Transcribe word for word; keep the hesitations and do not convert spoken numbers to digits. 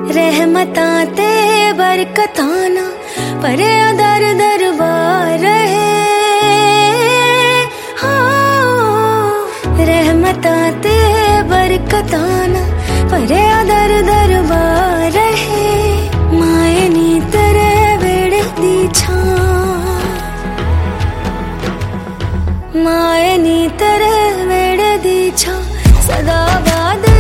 रहमतां ते बरकतां ना परे दर दरबार रहे। रहमतां ते बरकतां ना परे दर दरबार रहे। माए नी तेरे वेड़े दी छां, माए नी तेरे वेड़े दी छां सदा बाद